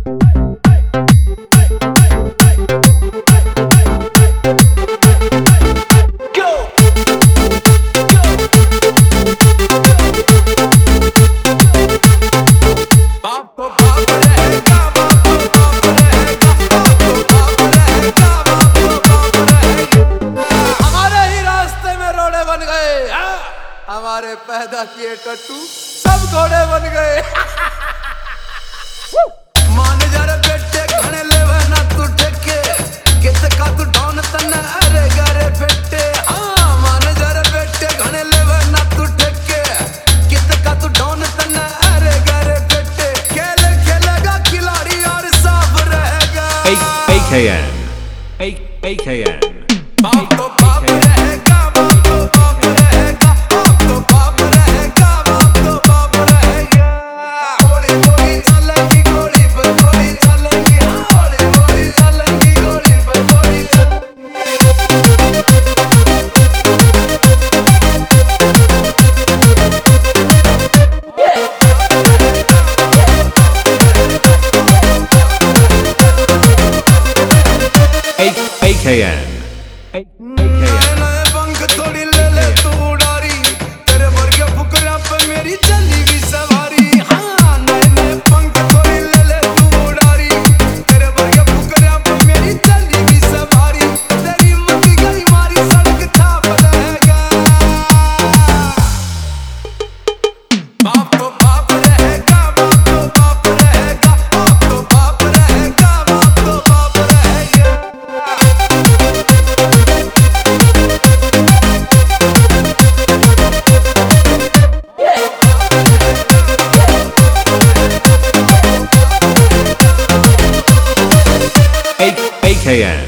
हमारे पैदा किए टट्टू सब घोड़े बन गए। मान जरा बेटे खाने ले ना तू टेके किस का तू डॉन तन्ना अरे गरे बेटे। हाँ मान जरा बेटे खाने ले ना तू टेके किस का तू डॉन तन्ना अरे गरे बेटे। खेल खेलेगा खिलाड़ी और साफ रहेगा। AKN बाप तो बाप रहेगा, बाप तो बाप रहेगा, बाप तो बाप रहेगा, बाप तो बाप रहेगा। गोली गोली चलेगी गोली पर गोली चलेगी, गोली गोली चलेगी गोली पर गोली AKN पंख थोड़ी ले ले तू उड़ारी तेरे वर्गे फुकरा पे मेरी चली भी सवारी। हाँ नए पंख थोड़ी ले ले तू उड़ारी तेरे वर्गे फुकरा पे मेरी चली भी सवारी। तेरी मती गई मारी सड़क छाप रहेगा। बाप तो बाप रहेगा, बाप तो बाप रहेगा, बाप तो बाप रहेगा, बाप तो बाप रहेगा। AKN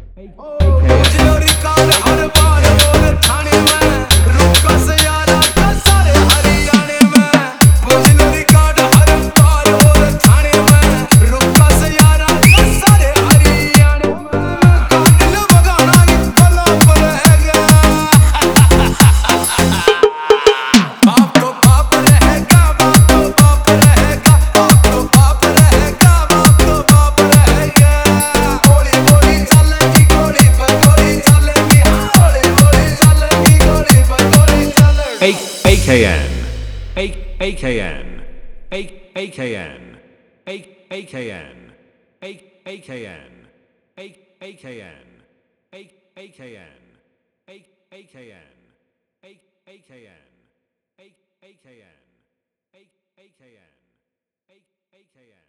AKN AKN AKN AKN AKN AKN AKN AKN AKN AKN AKN AKN